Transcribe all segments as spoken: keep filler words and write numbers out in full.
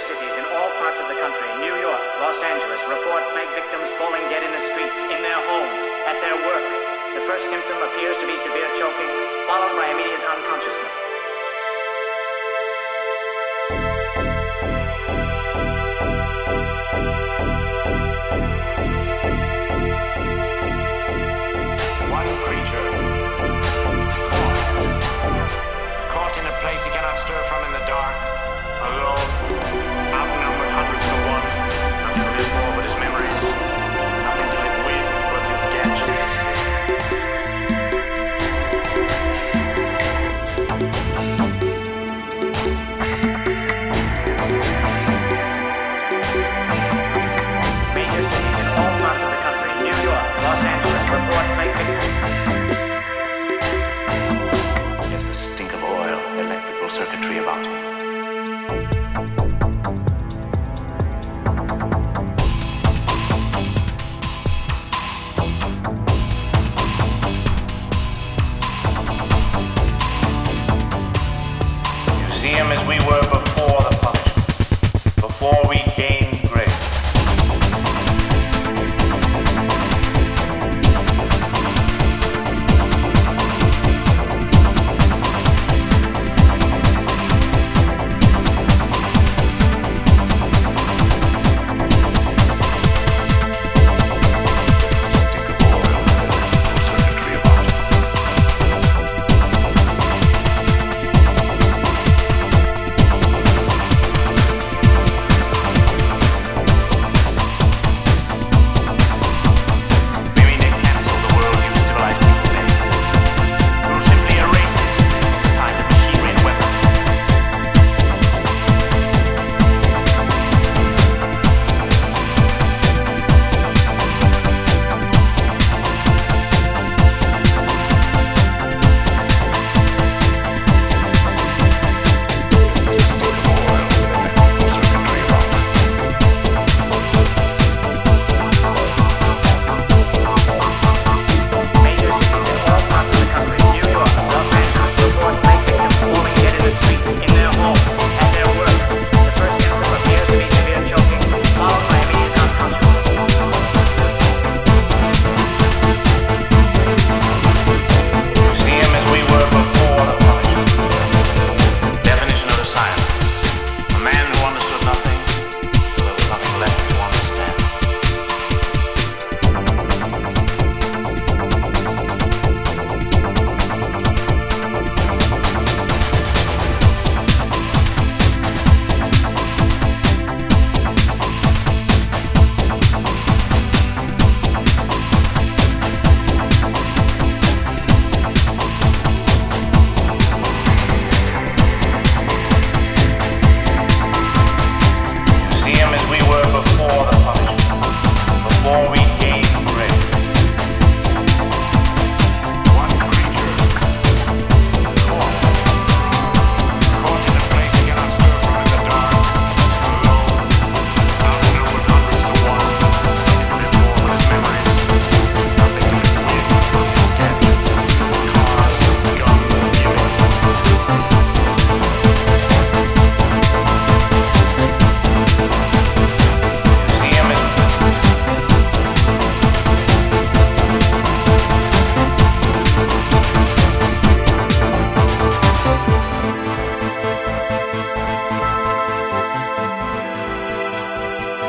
cities in all parts of the country, New York, Los Angeles, report plague victims falling dead in the streets, in their homes, at their work. The first symptom appears to be severe choking, followed by immediate unconsciousness. One creature caught, caught in a place he cannot stir from in the dark, alone, outnumbered hundreds to one, nothing to live for but his memories, nothing to live with but his gadgets. Major cities in all parts of the country, New York, Los Angeles, report plague victims. There's the stink of oil, electrical circuitry about him. Museum as we were before the punishment, before we gained grace.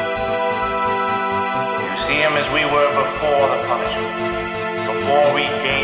Museum as we were before the punishment, before we gained